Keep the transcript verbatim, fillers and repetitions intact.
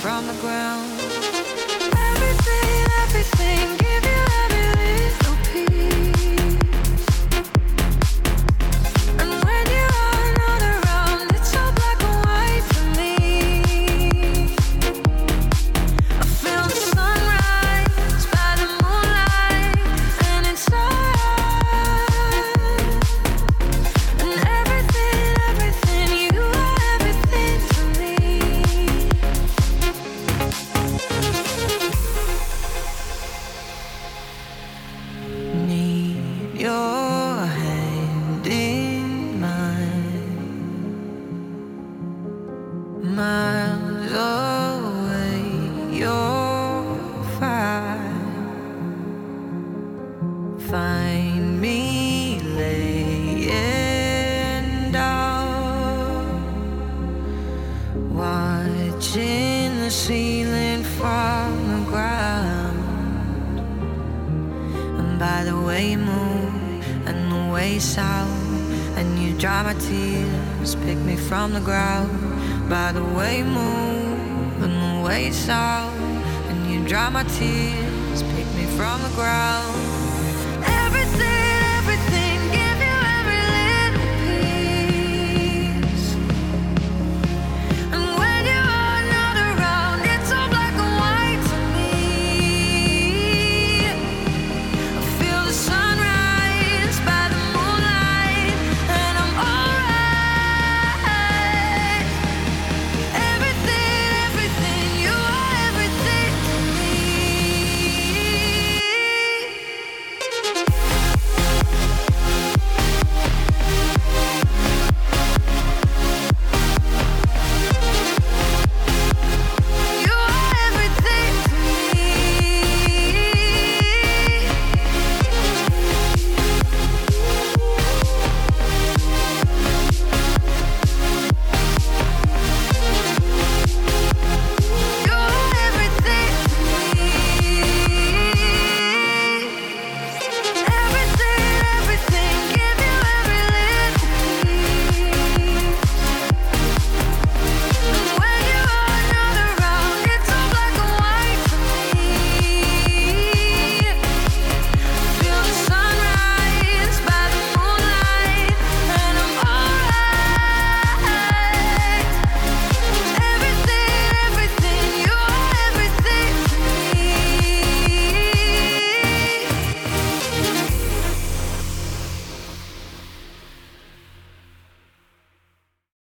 from the ground. Everything, everything, give you every little piece. And when you are not around, it's all black and white for me. I feel the sunrise by the moonlight, and it's alright. And everything, everything, you are everything to me. Need your hand in mine, miles away, you're fine. Find me laying down, watching the ceiling from the ground. And by the way you move and the way you sound, and you dry my tears, pick me from the ground. By the way you move and the way you sound, and you dry my tears, pick me from the ground.